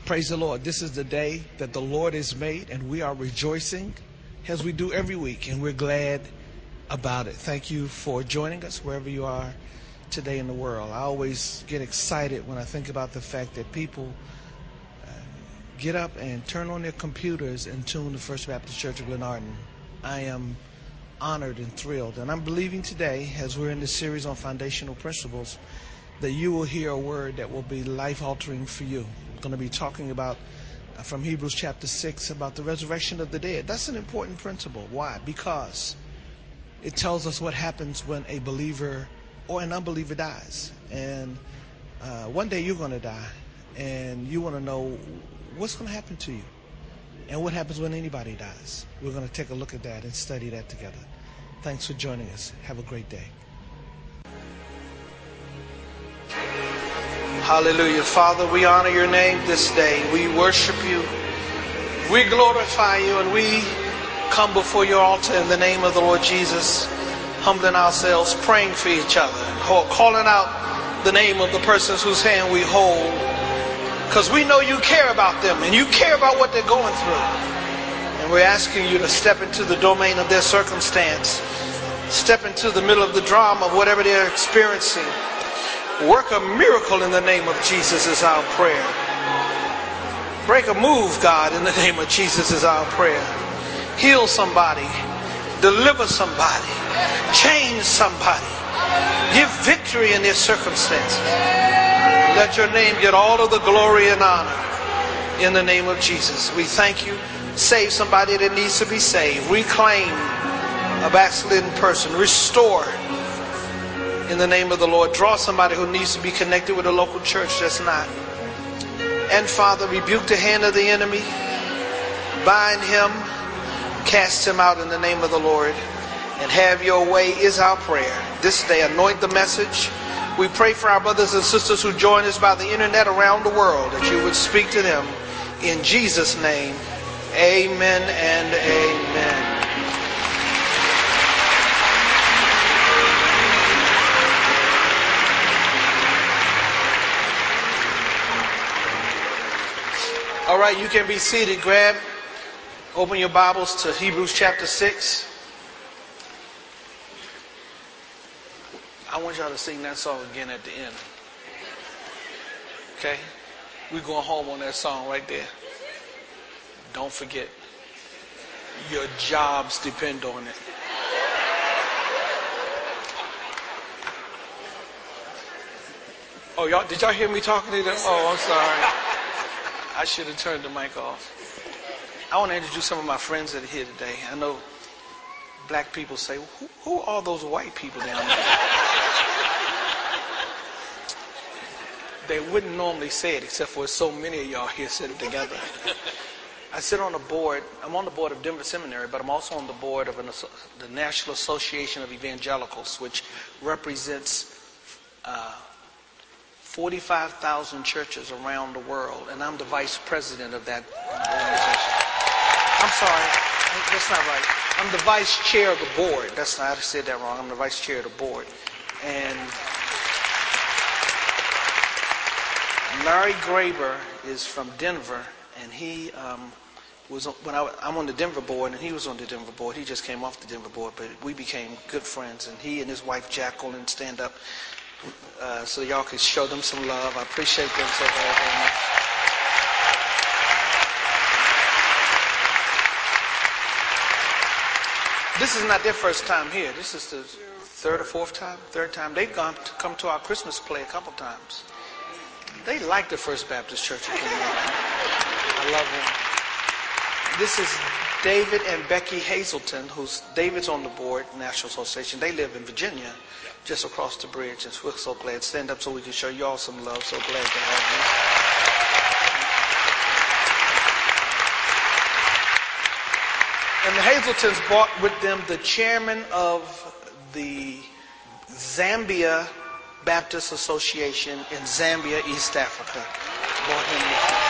Praise the Lord. This is the day that the Lord has made, and we are rejoicing as we do every week, and we're glad about it. Thank you for joining us wherever you are today in the world. I always get excited when I think about the fact that people get up and turn on their computers and tune to First Baptist Church of Glenarden. I am honored and thrilled, and I'm believing today, as we're in this series on foundational principles, that you will hear a word that will be life-altering for you. I'm going to be talking about, from Hebrews chapter 6, about the resurrection of the dead. That's an important principle. Why? Because it tells us what happens when a believer or an unbeliever dies. And one day you're going to die, and you want to know what's going to happen to you and what happens when anybody dies. We're going to take a look at that and study that together. Thanks for joining us. Have a great day. Hallelujah. Father, we honor your name this day. We worship you. We glorify you, and we come before your altar in the name of the Lord Jesus, humbling ourselves, praying for each other, calling out the name of the persons whose hand we hold, because we know you care about them and you care about what they're going through. And we're asking you to step into the domain of their circumstance, step into the middle of the drama of whatever they're experiencing. Work a miracle in the name of Jesus is our prayer. Break a move, God, in the name of Jesus is our prayer. Heal somebody. Deliver somebody. Change somebody. Give victory in their circumstances. Let your name get all of the glory and honor in the name of Jesus. We thank you. Save somebody that needs to be saved. Reclaim a backslidden person. Restore in the name of the Lord. Draw somebody who needs to be connected with a local church that's not. And Father, rebuke the hand of the enemy. Bind him. Cast him out in the name of the Lord. And have your way is our prayer. This day, anoint the message. We pray for our brothers and sisters who join us by the internet around the world, that you would speak to them. In Jesus' name, amen and amen. All right, you can be seated. Open your Bibles to Hebrews chapter 6. I want y'all to sing that song again at the end. Okay? We're going home on that song right there. Don't forget, your jobs depend on it. Oh, did y'all hear me talking to them? Oh, I'm sorry. I should have turned the mic off. I want to introduce some of my friends that are here today. I know black people say, who are those white people down there? They wouldn't normally say it, except for so many of y'all here sitting together. I sit on a board. I'm on the board of Denver Seminary, but I'm also on the board of the National Association of Evangelicals, which represents 45,000 churches around the world, and I'm the vice president of that organization. I'm sorry, that's not right. I'm the vice chair of the board. I said that wrong. I'm the vice chair of the board. And Larry Graber is from Denver, and he I'm on the Denver board, and he was on the Denver board. He just came off the Denver board, but we became good friends, and he and his wife Jacqueline stand up so y'all can show them some love. I appreciate them so very, very much. This is not their first time here. This is the third time. They've come to our Christmas play a couple times. They like the First Baptist Church of Glenarden. I love them. This is David and Becky Hazelton, David's on the board, National Association. They live in Virginia, just across the bridge. And we're so glad. Stand up so we can show you all some love. So glad to have you. And the Hazeltons brought with them the chairman of the Zambia Baptist Association in Zambia, East Africa. Brought him with them.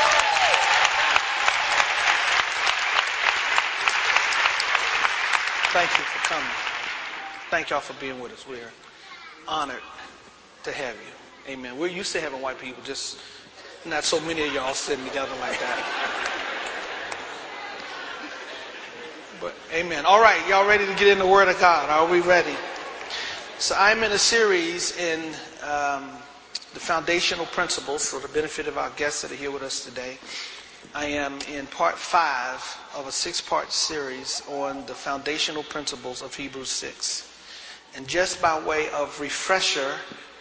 Thank you for coming. Thank y'all for being with us. We're honored to have you. Amen. We're used to having white people just Not so many of y'all sitting together like that. But amen. All right, y'all ready to get in the Word of God? Are we ready? So I'm in a series in the foundational principles for the benefit of our guests that are here with us today. I am in part 5 of a 6-part series on the foundational principles of Hebrews 6. And just by way of refresher,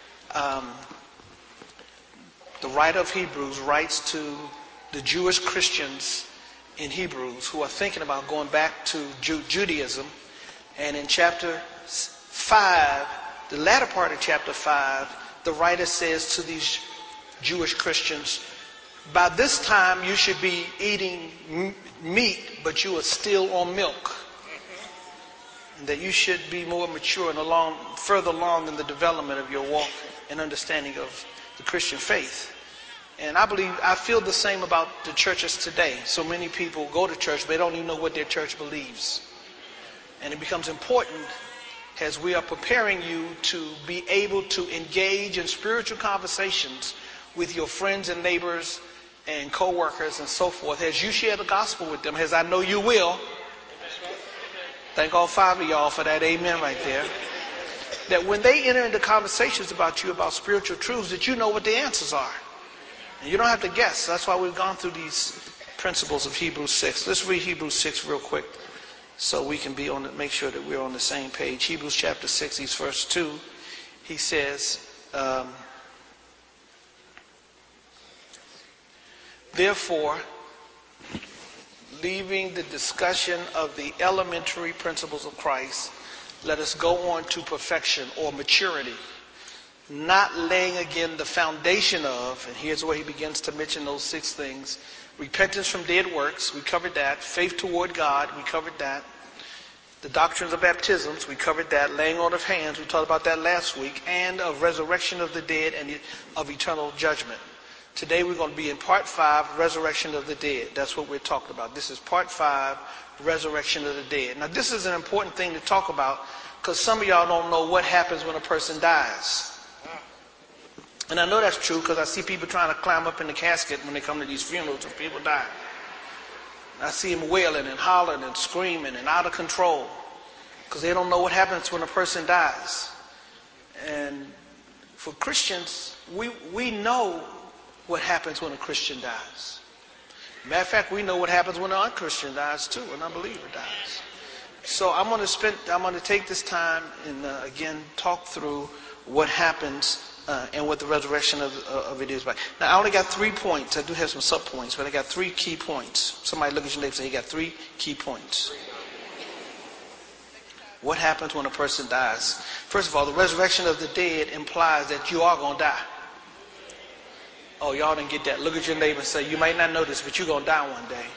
the writer of Hebrews writes to the Jewish Christians in Hebrews who are thinking about going back to Judaism. And in chapter 5, the latter part of chapter 5, the writer says to these Jewish Christians, by this time you should be eating meat, but you are still on milk. And that you should be more mature and further along in the development of your walk and understanding of the Christian faith. And I feel the same about the churches today. So many people go to church, but they don't even know what their church believes. And it becomes important as we are preparing you to be able to engage in spiritual conversations with your friends and neighbors and co-workers and so forth, as you share the gospel with them, as I know you will. Thank all 5 of y'all for that amen right there. That when they enter into conversations about you, about spiritual truths, that you know what the answers are. And you don't have to guess. That's why we've gone through these principles of Hebrews 6. Let's read Hebrews 6 real quick so we can make sure that we're on the same page. Hebrews chapter 6, these first 2, he says, therefore, leaving the discussion of the elementary principles of Christ, let us go on to perfection or maturity, not laying again the foundation of, and here's where he begins to mention those 6 things: repentance from dead works, we covered that; faith toward God, we covered that; the doctrines of baptisms, we covered that; laying on of hands, we talked about that last week; and of resurrection of the dead and of eternal judgment. Today we're going to be in part 5, resurrection of the dead. That's what we're talking about. This is part 5, resurrection of the dead. Now this is an important thing to talk about because some of y'all don't know what happens when a person dies. And I know that's true because I see people trying to climb up in the casket when they come to these funerals and people die. I see them wailing and hollering and screaming and out of control because they don't know what happens when a person dies. And for Christians, we know what happens when a Christian dies. Matter of fact, we know what happens when an unchristian dies too, an unbeliever dies. So I'm going to take this time and again talk through what happens and what the resurrection of it is like. Now I only got 3 points. I do have some sub points, but I got 3 key points. Somebody look at your neighbor and say, you got 3 key points. What happens when a person dies? First of all, the resurrection of the dead implies that you are going to die. Oh, y'all didn't get that. Look at your neighbor and say, you might not know this, but you're going to die one day.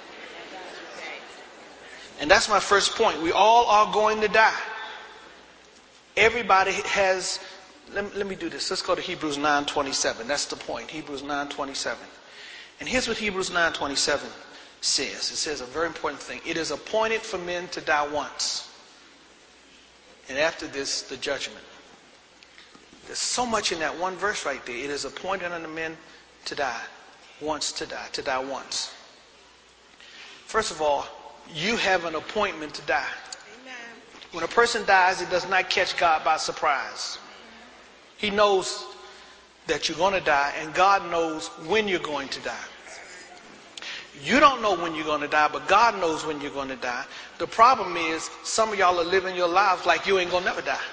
And that's my first point. We all are going to die. Everybody has... Let me do this. Let's go to Hebrews 9:27. That's the point. Hebrews 9:27. And here's what Hebrews 9:27 says. It says a very important thing. It is appointed for men to die once. And after this, the judgment. There's so much in that one verse right there. It is appointed unto men to die once, to die once. First of all, you have an appointment to die. Amen. When a person dies, it does not catch God by surprise. He knows that you're going to die, and God knows when you're going to die. You don't know when you're going to die, but God knows when you're going to die. The problem is some of y'all are living your lives like you ain't going to never die.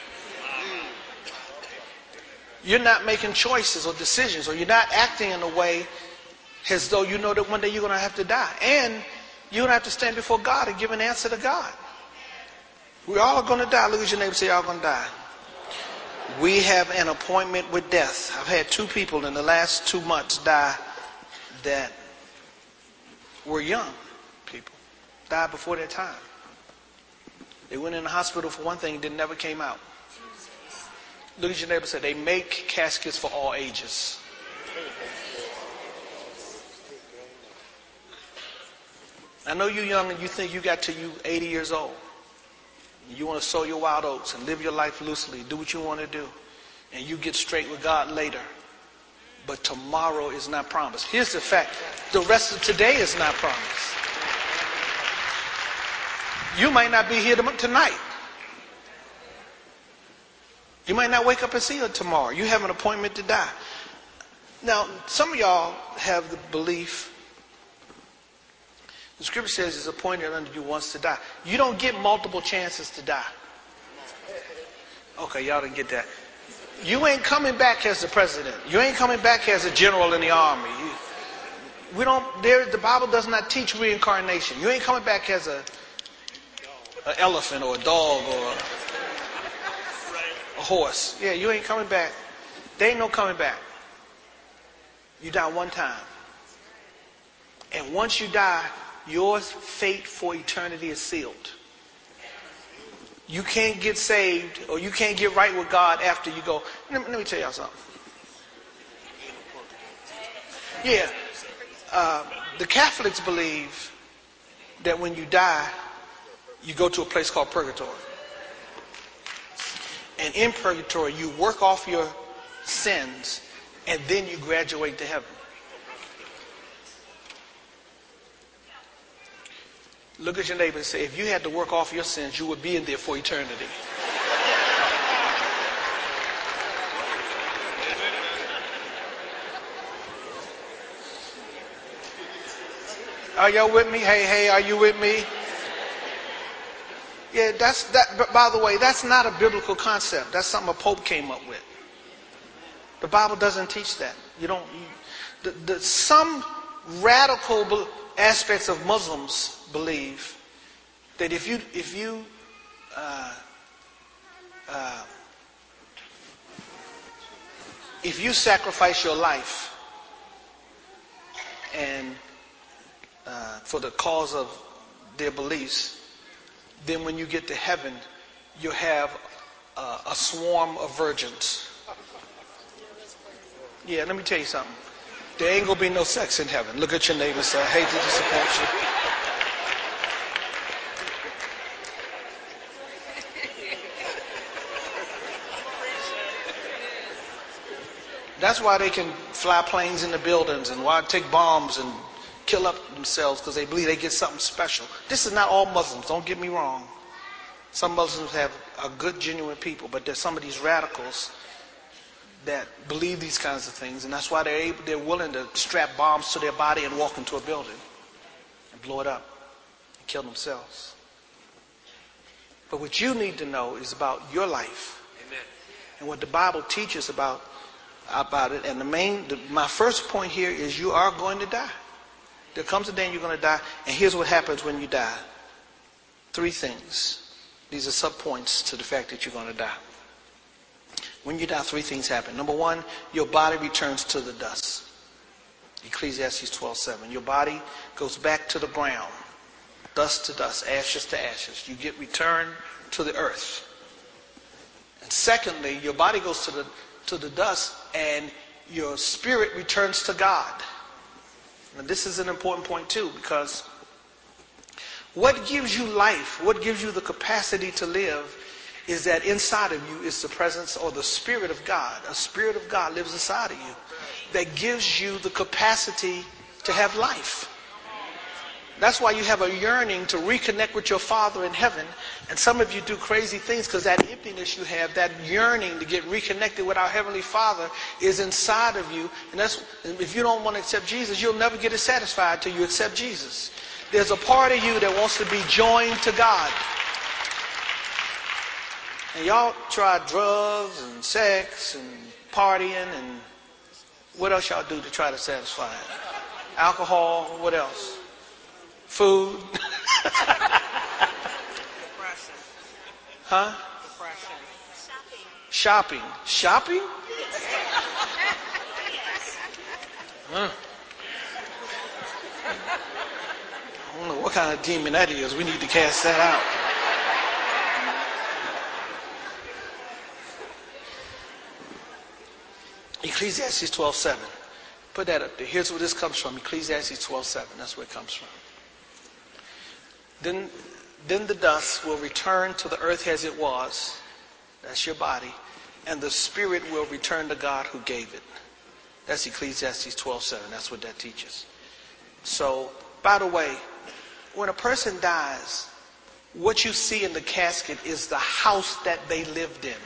You're not making choices or decisions, or you're not acting in a way as though you know that one day you're going to have to die. And you're going to have to stand before God and give an answer to God. We all are going to die. Look at your neighbor and say, y'all going to die. We have an appointment with death. I've had 2 people in the last 2 months die that were young people. Died before their time. They went in the hospital for one thing, then never came out. Look at your neighbor and say, they make caskets for all ages. I know you're young and you think you got till you 80 years old. You want to sow your wild oats and live your life loosely. Do what you want to do. And you get straight with God later. but tomorrow is not promised. Here's the fact. The rest of today is not promised. You might not be here tonight. You might not wake up and see her tomorrow. You have an appointment to die. Now, some of y'all have the belief, the scripture says it's appointed unto you once to die. You don't get multiple chances to die. Okay, y'all didn't get that. You ain't coming back as the president. You ain't coming back as a general in the army. The Bible does not teach reincarnation. You ain't coming back as an elephant or a dog or a horse. Yeah, you ain't coming back. There ain't no coming back. You die one time. And once you die, your fate for eternity is sealed. You can't get saved or you can't get right with God after you go. Let me tell y'all something. Yeah. The Catholics believe that when you die, you go to a place called purgatory. And in purgatory, you work off your sins and then you graduate to heaven. Look at your neighbor and say, if you had to work off your sins, you would be in there for eternity. Are y'all with me? Hey, are you with me? Yeah, but by the way, that's not a biblical concept. That's something a pope came up with. The Bible doesn't teach that. Some radical aspects of Muslims believe that if you sacrifice your life and for the cause of their beliefs, then when you get to heaven, you'll have a swarm of virgins. Yeah, let me tell you something. There ain't gonna be no sex in heaven. Look at your neighbor and say, I hate to disappoint you. That's why they can fly planes into buildings and why take bombs and kill up themselves, because they believe they get something special. This is not all Muslims, don't get me wrong. Some Muslims are good, genuine people, but there's some of these radicals that believe these kinds of things, and that's why they're willing to strap bombs to their body and walk into a building and blow it up and kill themselves. But what you need to know is about your life. Amen. And what the Bible teaches about it. And my first point here is you are going to die. There comes a day you're going to die, and here's what happens when you die. 3 things. These are sub-points to the fact that you're going to die. When you die, 3 things happen. Number 1, your body returns to the dust. Ecclesiastes 12:7. Your body goes back to the ground. Dust to dust, ashes to ashes. You get returned to the earth. And secondly, your body goes to the dust and your spirit returns to God. Now this is an important point too, because what gives you life, what gives you the capacity to live, is that inside of you is the presence or the Spirit of God. A Spirit of God lives inside of you that gives you the capacity to have life. That's why you have a yearning to reconnect with your Father in heaven. And some of you do crazy things because that emptiness you have, that yearning to get reconnected with our Heavenly Father is inside of you. And if you don't want to accept Jesus, you'll never get it satisfied till you accept Jesus. There's a part of you that wants to be joined to God. And y'all try drugs and sex and partying and what else y'all do to try to satisfy it? Alcohol, what else? Food. Huh? Shopping. Shopping? Huh. I don't know what kind of demon that is. We need to cast that out. Ecclesiastes 12:7. Put that up there. Here's where this comes from. Ecclesiastes 12:7. That's where it comes from. Then the dust will return to the earth as it was. That's your body. And the spirit will return to God who gave it. That's Ecclesiastes 12:7. That's what that teaches. So, by the way, when a person dies, what you see in the casket is the house that they lived in.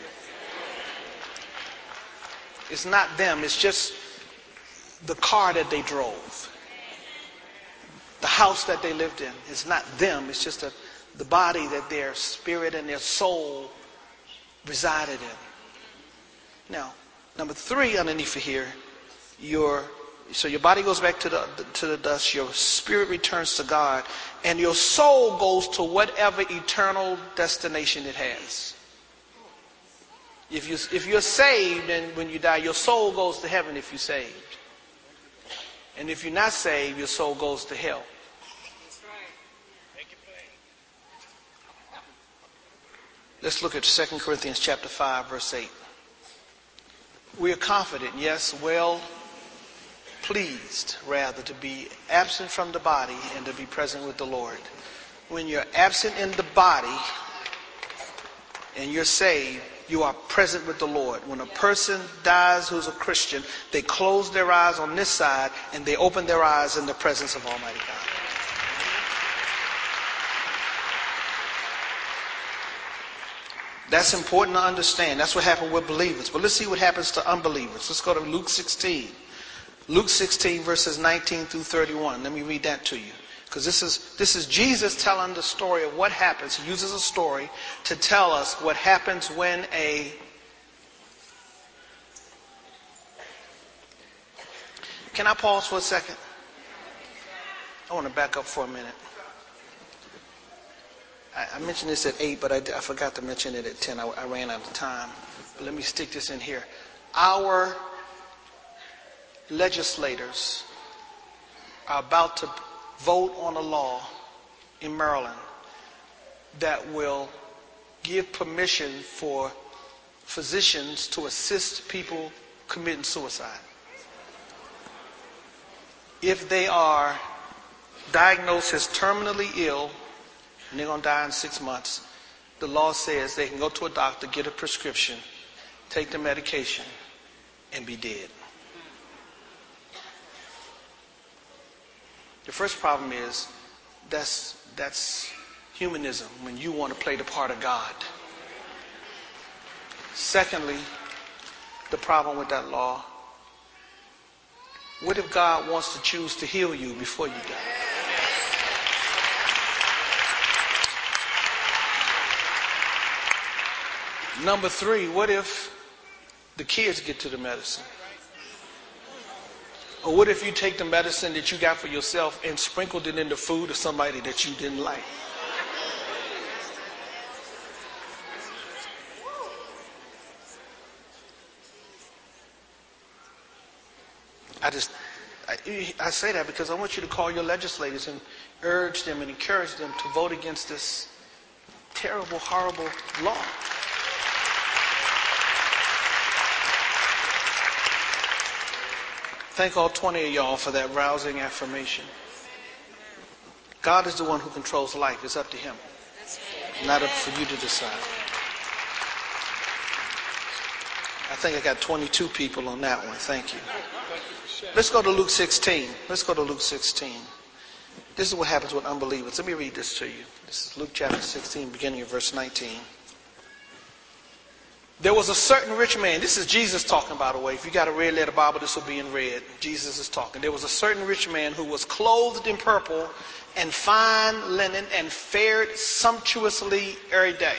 It's not them. It's just the car that they drove. The house that they lived in. It's not them. It's just the body that their spirit and their soul resided in. Now, number 3 underneath here, your body goes back to the dust, your spirit returns to God, and your soul goes to whatever eternal destination it has. If you're saved, and when you die, your soul goes to heaven if you're saved. And if you're not saved, your soul goes to hell. That's right. Make it plain. Let's look at 2 Corinthians chapter 5, verse 8. We are confident, yes, well pleased, rather, to be absent from the body and to be present with the Lord. When you're absent in the body and you're saved, you are present with the Lord. When a person dies who's a Christian, they close their eyes on this side and they open their eyes in the presence of Almighty God. That's important to understand. That's what happened with believers. But let's see what happens to unbelievers. Let's go to Luke 16. Luke 16 verses 19 through 31. Let me read that to you. Because this is Jesus telling the story of what happens. He uses a story to tell us what happens when Can I pause for a second? I want to back up for a minute. I mentioned this at 8, but I forgot to mention it at 10. I ran out of time. But let me stick this in here. Our legislators are about to vote on a law in Maryland that will give permission for physicians to assist people committing suicide. If they are diagnosed as terminally ill and they're going to die in 6 months, the law says they can go to a doctor, get a prescription, take the medication, and be dead. The first problem is that's humanism, when you want to play the part of God. Secondly, the problem with that law, what if God wants to choose to heal you before you die? Number 3, what if the kids get to the medicine? Or what if you take the medicine that you got for yourself and sprinkled it in the food of somebody that you didn't like? I say that because I want you to call your legislators and urge them and encourage them to vote against this terrible, horrible law. Thank all 20 of y'all for that rousing affirmation. God is the one who controls life. It's up to him. Not up for you to decide. I think I got 22 people on that one. Thank you. Let's go to Luke 16. Let's go to Luke 16. This is what happens with unbelievers. Let me read this to you. This is Luke chapter 16, beginning of verse 19. There was a certain rich man. This is Jesus talking, by the way. If you got a red letter Bible, this will be in red. Jesus is talking. There was a certain rich man who was clothed in purple and fine linen and fared sumptuously every day.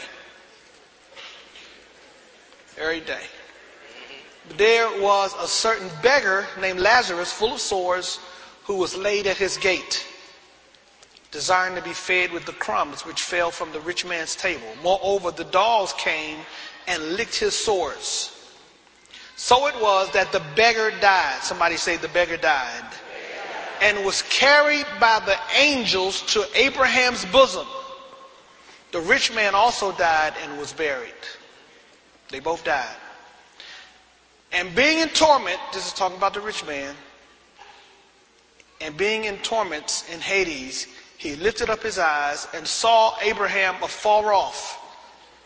Every day. There was a certain beggar named Lazarus, full of sores, who was laid at his gate, desiring to be fed with the crumbs which fell from the rich man's table. Moreover, the dogs came and licked his sores. So it was that the beggar died. Somebody say the beggar died. And was carried by the angels to Abraham's bosom. The rich man also died and was buried. They both died. And being in torment, this is talking about the rich man, and being in torments in Hades, he lifted up his eyes and saw Abraham afar off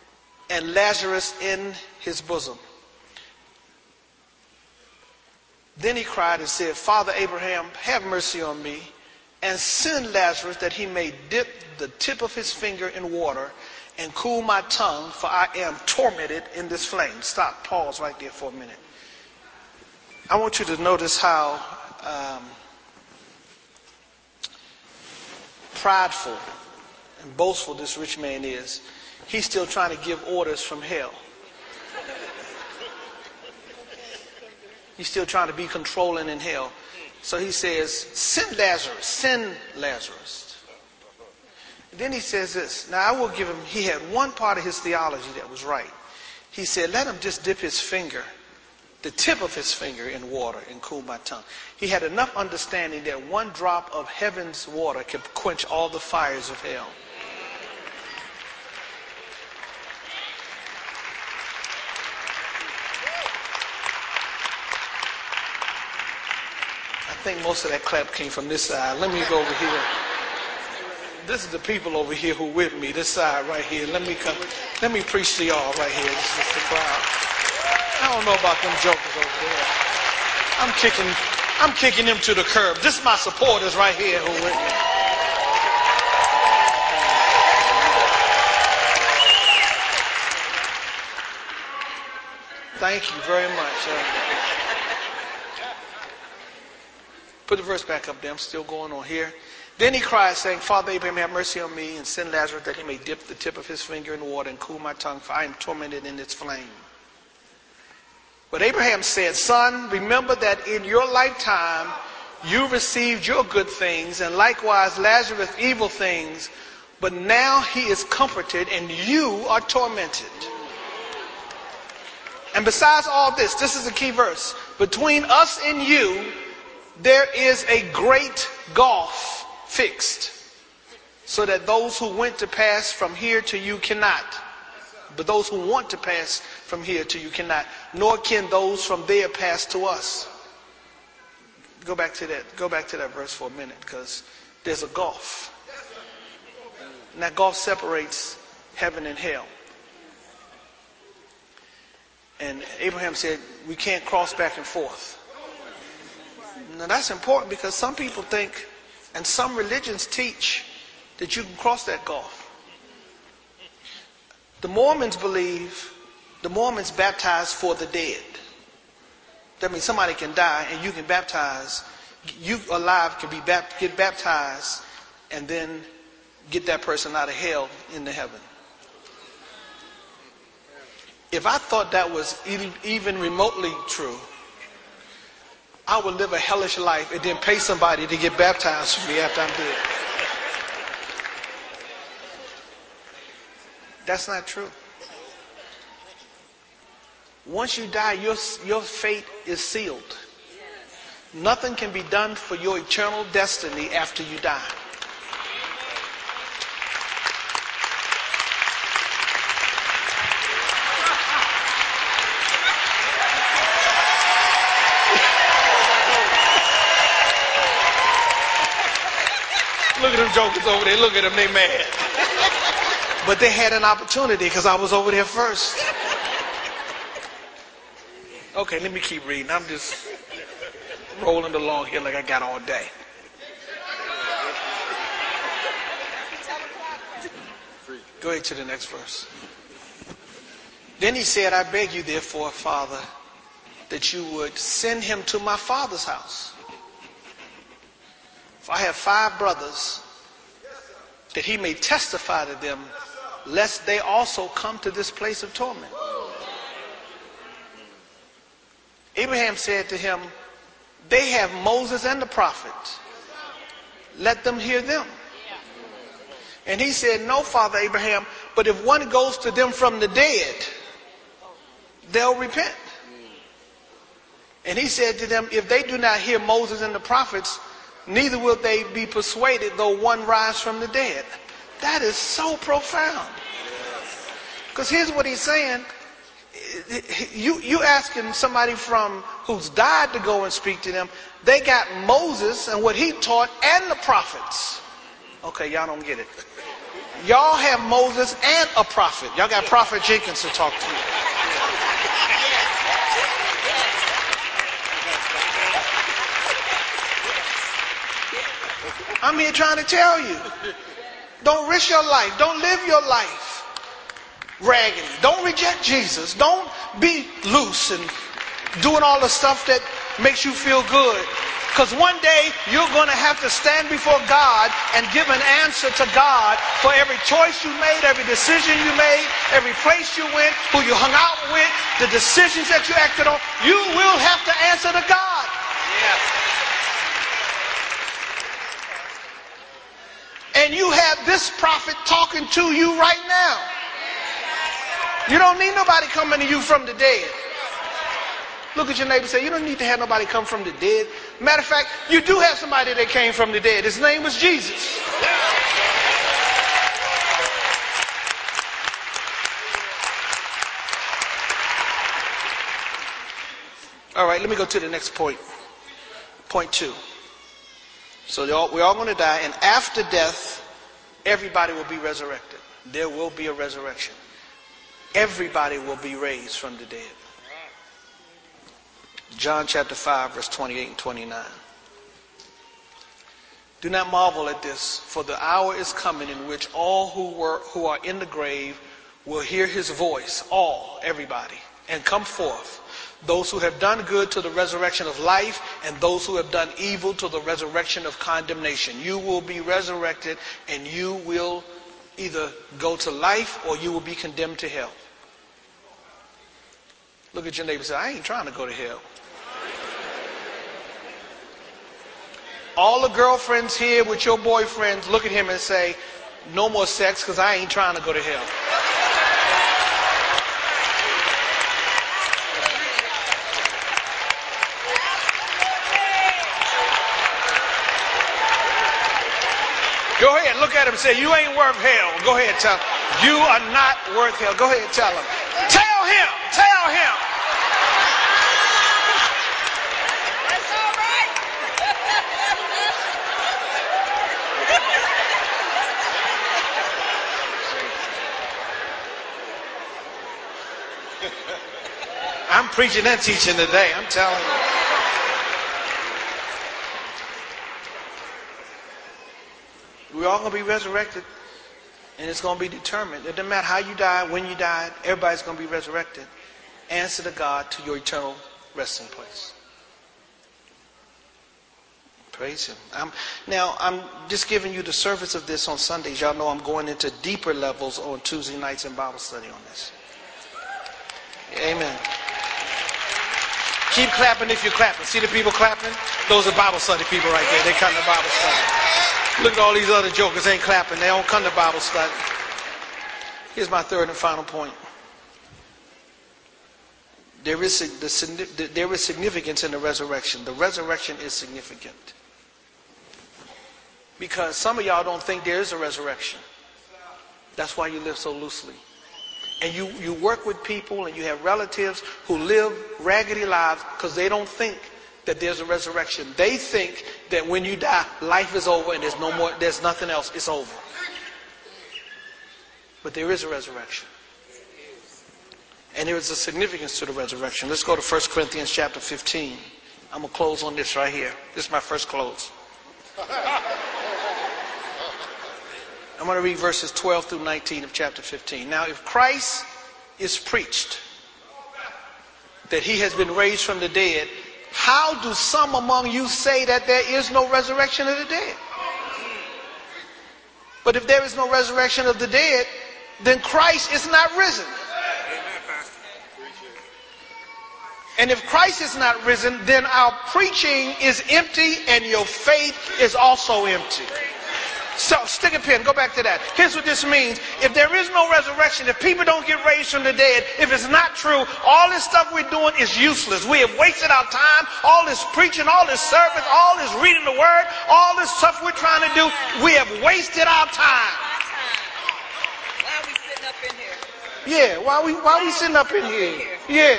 and Lazarus in his bosom. Then he cried and said, Father Abraham, have mercy on me, and send Lazarus that he may dip the tip of his finger in water and cool my tongue, for I am tormented in this flame. Stop, pause right there for a minute. I want you to notice how prideful and boastful this rich man is. He's still trying to give orders from hell. He's still trying to be controlling in hell. So he says, send Lazarus, send Lazarus. Then he says this. Now I will give him, he had one part of his theology that was right. He said, let him just dip his finger, the tip of his finger in water and cool my tongue. He had enough understanding that one drop of heaven's water could quench all the fires of hell. I think most of that clap came from this side. Let me go over here. This is the people over here who with me. This side right here. Let me come. Let me preach to y'all right here. This is the crowd. I don't know about them jokers over there. I'm kicking them to the curb. This is my supporters right here who with me. Thank you very much. Put the verse back up there. I'm still going on here. Then he cried, saying, Father Abraham, have mercy on me, and send Lazarus that he may dip the tip of his finger in water and cool my tongue, for I am tormented in its flame. But Abraham said, Son, remember that in your lifetime you received your good things, and likewise Lazarus evil things, but now he is comforted and you are tormented. And besides all this, this is a key verse, between us and you there is a great gulf fixed, so that those who went to pass from here to you cannot. But those who want to pass from here to you cannot, nor can those from there pass to us. Go back to that verse for a minute, because there's a gulf. And that gulf separates heaven and hell. And Abraham said, we can't cross back and forth. Now that's important, because some people think, and some religions teach, that you can cross that gulf. The Mormons baptize for the dead. That means somebody can die and you can baptize. You alive can get baptized and then get that person out of hell into heaven. If I thought that was even remotely true, I would live a hellish life and then pay somebody to get baptized for me after I'm dead. That's not true. Once you die, your fate is sealed. Nothing can be done for your eternal destiny after you die. Look at them jokers over there. Look at them, they mad. But they had an opportunity because I was over there first. Okay, let me keep reading. I'm just rolling along here like I got all day. Go ahead to the next verse. Then he said, I beg you therefore, Father, that you would send him to my father's house. For I have 5 brothers, that he may testify to them, lest they also come to this place of torment. Abraham said to him, they have Moses and the prophets. Let them hear them. And he said, no, Father Abraham, but if one goes to them from the dead, they'll repent. And he said to them, if they do not hear Moses and the prophets, neither will they be persuaded though one rise from the dead. That is so profound. Because here's what he's saying. You asking somebody from who's died to go and speak to them. They got Moses and what he taught and the prophets. Okay, y'all don't get it. Y'all have Moses and a prophet. Y'all got Prophet Jenkins to talk to. I'm here trying to tell you. Don't risk your life. Don't live your life raggedy. Don't reject Jesus. Don't be loose and doing all the stuff that makes you feel good. Because one day you're going to have to stand before God and give an answer to God for every choice you made, every decision you made, every place you went, who you hung out with, the decisions that you acted on. You will have to answer to God. And you have this prophet talking to you right now. You don't need nobody coming to you from the dead. Look at your neighbor and say, you don't need to have nobody come from the dead. Matter of fact, you do have somebody that came from the dead. His name was Jesus. All right, let me go to the next point. Point 2. So we're all going to die, and after death, everybody will be resurrected. There will be a resurrection. Everybody will be raised from the dead. John chapter 5, verse 28 and 29. Do not marvel at this, for the hour is coming in which all who are in the grave will hear his voice, everybody, and come forth. Those who have done good to the resurrection of life, and those who have done evil to the resurrection of condemnation. You will be resurrected, and you will either go to life or you will be condemned to hell. Look at your neighbor and say, I ain't trying to go to hell. All the girlfriends here with your boyfriends, look at him and say, no more sex because I ain't trying to go to hell. Go ahead, look at him and say, you ain't worth hell. Go ahead, tell him. You are not worth hell. Go ahead, tell him. Tell him. Tell him. That's all right. I'm preaching and teaching today. I'm telling you. We're all going to be resurrected, and it's going to be determined. It doesn't matter how you died, when you died, everybody's going to be resurrected. Answer to God to your eternal resting place. Praise him. I'm just giving you the surface of this on Sundays. Y'all know I'm going into deeper levels on Tuesday nights in Bible study on this. Amen. Keep clapping if you're clapping. See the people clapping? Those are Bible study people right there. They come to Bible study. Look at all these other jokers ain't clapping. They don't come to Bible study. Here's my third and final point. There is significance in the resurrection. The resurrection is significant. Because some of y'all don't think there is a resurrection. That's why you live so loosely. And you work with people and you have relatives who live raggedy lives because they don't think that there's a resurrection. They think that when you die, life is over and there's no more, there's nothing else, it's over. But there is a resurrection. And there is a significance to the resurrection. Let's go to 1 Corinthians chapter 15. I'm going to close on this right here. This is my first close. I'm going to read verses 12 through 19 of chapter 15. Now, if Christ is preached that he has been raised from the dead, how do some among you say that there is no resurrection of the dead? But if there is no resurrection of the dead, then Christ is not risen. And if Christ is not risen, then our preaching is empty and your faith is also empty. So, stick a pin, go back to that. Here's what this means. If there is no resurrection, if people don't get raised from the dead, if it's not true, all this stuff we're doing is useless. We have wasted our time, all this preaching, all this service, all this reading the word, all this stuff we're trying to do, we have wasted our time. Why are we sitting up in here? Yeah, why we sitting up in here? Yeah.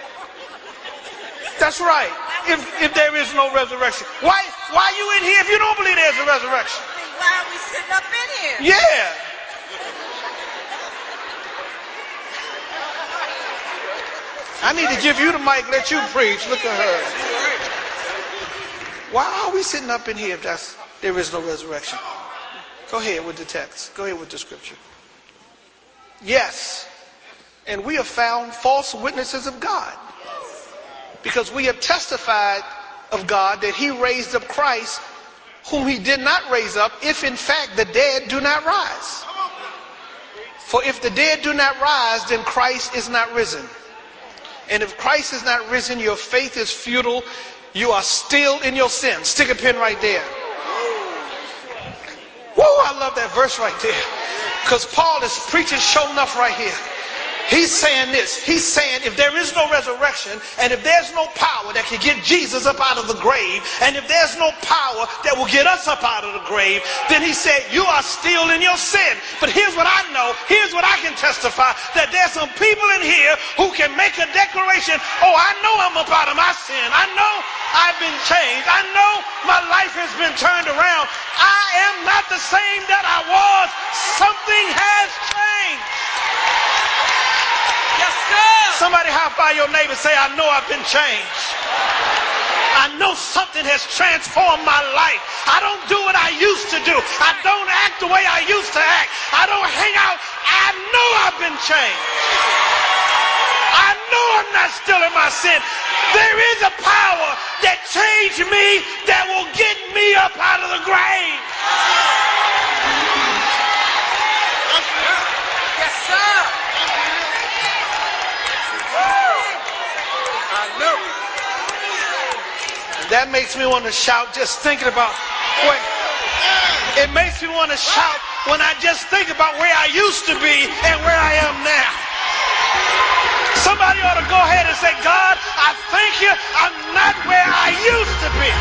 That's right. If there is no resurrection. Why are you in here if you don't believe there's a resurrection? Why are we sitting up in here? Yeah. I need to give you the mic, let you preach. Look at her. Why are we sitting up in here if that's... there is no resurrection. Go ahead with the text. Go ahead with the scripture. Yes. And we have found false witnesses of God, because we have testified of God that he raised up Christ, whom he did not raise up, if in fact the dead do not rise. For if the dead do not rise, then Christ is not risen. And if Christ is not risen, your faith is futile. You are still in your sin. Stick a pin right there. Woo, I love that verse right there. Because Paul is preaching show enough right here. He's saying this. He's saying if there is no resurrection, and if there's no power that can get Jesus up out of the grave, and if there's no power that will get us up out of the grave, then he said, you are still in your sin. But here's what I know. Here's what I can testify, that there's some people in here who can make a declaration. Oh, I know I'm up out of my sin. I know I've been changed. I know my life has been turned around. I am not the same that I was. Something has changed. Yes, sir. Somebody high five your neighbor, say, I know I've been changed. I know something has transformed my life. I don't do what I used to do. I don't act the way I used to act. I don't hang out. I know I've been changed. I know I'm not still in my sin. There is a power that changed me that will get me up out of the grave. Yes, sir. I know. That makes me want to shout just thinking about wait. It makes me want to shout when I just think about where I used to be and where I am now. Somebody ought to go ahead and say, God, I thank you. I'm not where I used to be.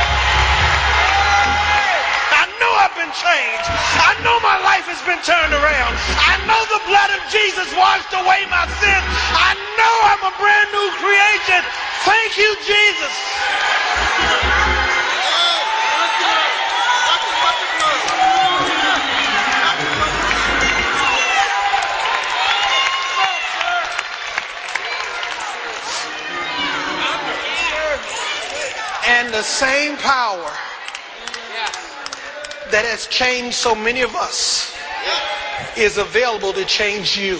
I know I've been changed. I know my life has been turned around. I know the blood of Jesus washed away my sins. I know I'm a brand new creation. Thank you, Jesus. And the same power that has changed so many of us is available to change you.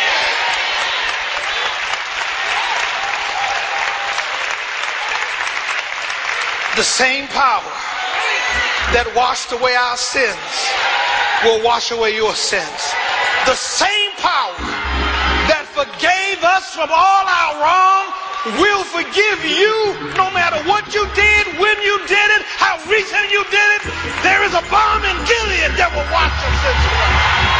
The same power that washed away our sins will wash away your sins. The same power that forgave us from all our wrong will forgive you no matter what you did, when you did it, how recent you did it. There is a balm in Gilead that will wash your sins away.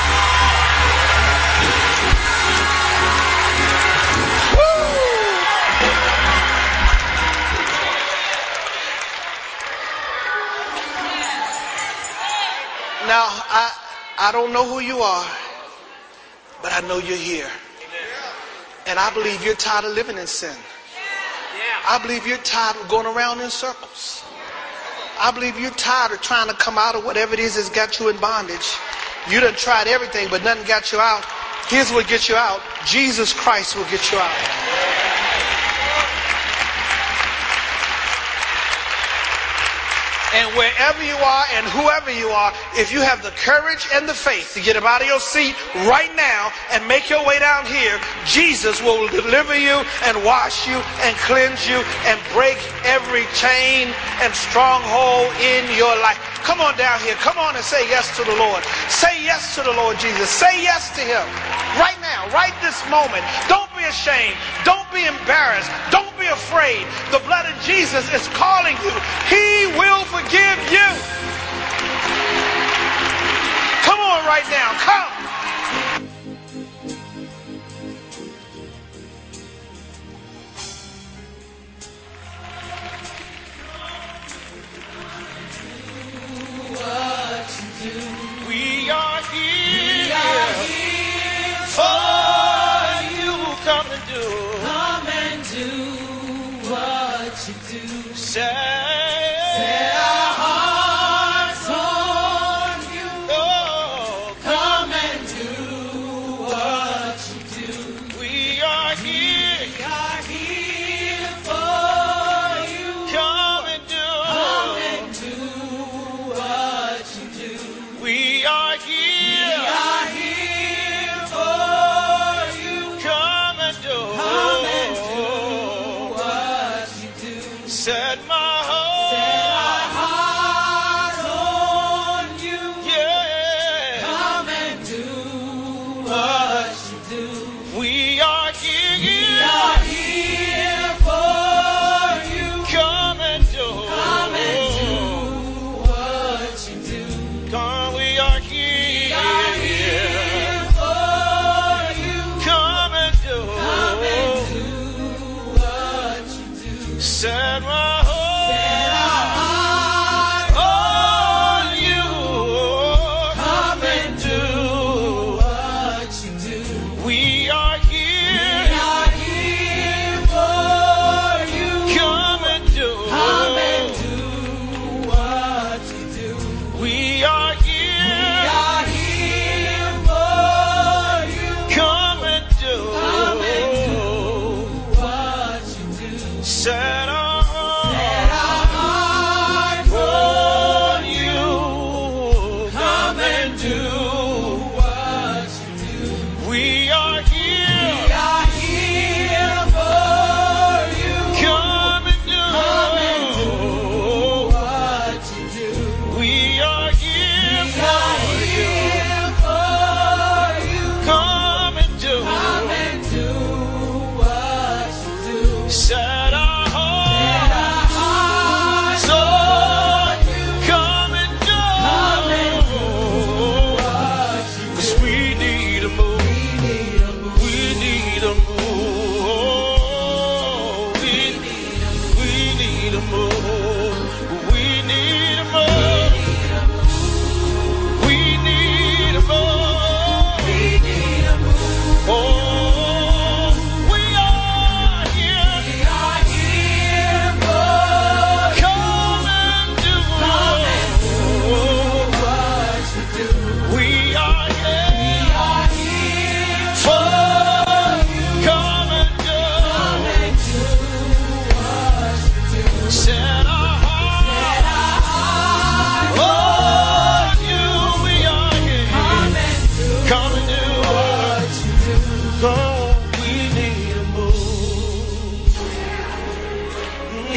Now, I don't know who you are, but I know you're here. And I believe you're tired of living in sin. I believe you're tired of going around in circles. I believe you're tired of trying to come out of whatever it is that's got you in bondage. You done tried everything, but nothing got you out. Here's what gets you out. Jesus Christ will get you out. And wherever you are and whoever you are, if you have the courage and the faith to get up out of your seat right now and make your way down here, Jesus will deliver you and wash you and cleanse you and break every chain and stronghold in your life. Come on down here. Come on and say yes to the Lord. Say yes to the Lord Jesus. Say yes to him. Right now, right this moment. Don't be ashamed. Don't be embarrassed. Don't be afraid. The blood of Jesus is calling you. He will forgive you. Come on right now. Come. We are here for you. Come and do what you do. Set our hearts on you. Oh, come and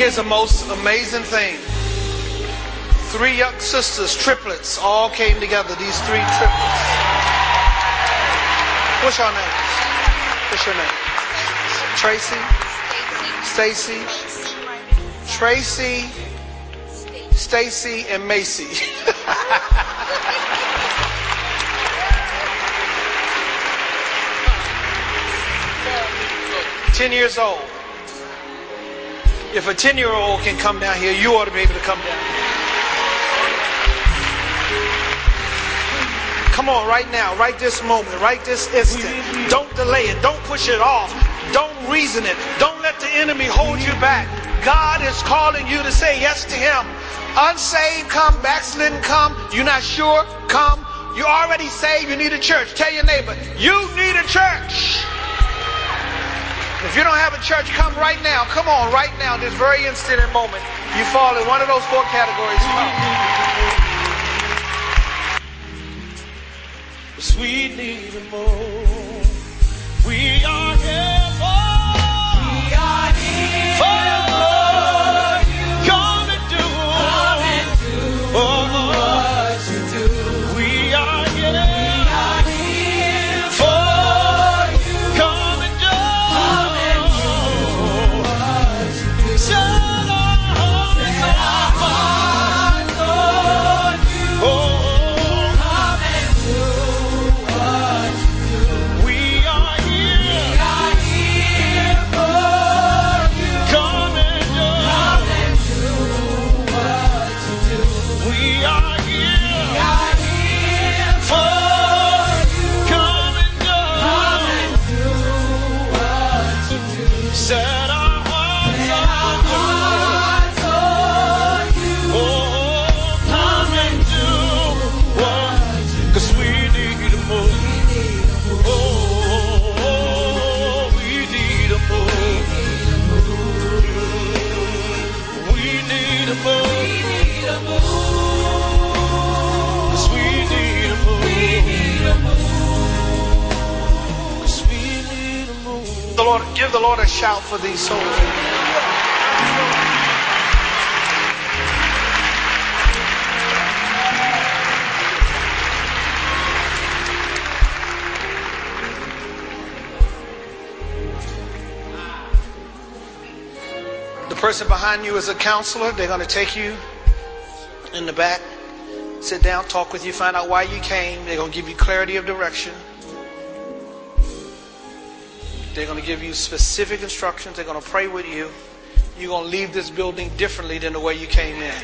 Here's the most amazing thing. 3 young sisters, triplets, all came together. These 3 triplets. What's your name? What's your name? Tracy? Stacy? Tracy, Stacy, and Macy. 10 years old. If a 10-year-old can come down here, you ought to be able to come down here. Come on, right now, right this moment, right this instant. Don't delay it. Don't push it off. Don't reason it. Don't let the enemy hold you back. God is calling you to say yes to Him. Unsaved, come. Backslidden, come. You're not sure, come. You're already saved, you need a church. Tell your neighbor, you need a church. If you don't have a church, come right now. Come on, right now, this very instant and moment. You fall in one of those 4 categories. Come. We need more. We are here for. We are here for you. Come and do what you do. We are here for you. Come and do what you do. Set our hearts on you. Come and do. We are here for you. Come and do what you do. We are here for you. Come and do what you do. Set our hearts on you. Oh, come and do what you do. 'Cause we need more. Give the Lord a shout for these souls. The person behind you is a counselor. They're going to take you in the back, sit down, talk with you, find out why you came. They're going to give you clarity of direction. They're going to give you specific instructions. They're going to pray with you. You're going to leave this building differently than the way you came in.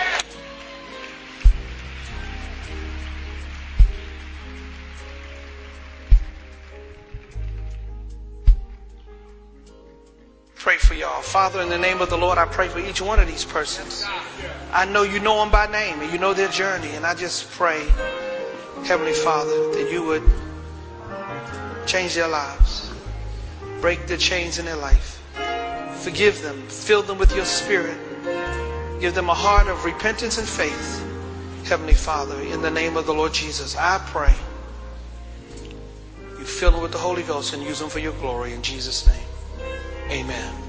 Pray for y'all. Father, in the name of the Lord, I pray for each one of these persons. I know you know them by name and you know their journey. And I just pray, Heavenly Father, that you would change their lives. Break the chains in their life. Forgive them. Fill them with your Spirit. Give them a heart of repentance and faith. Heavenly Father, in the name of the Lord Jesus, I pray you fill them with the Holy Ghost and use them for your glory. In Jesus' name, amen.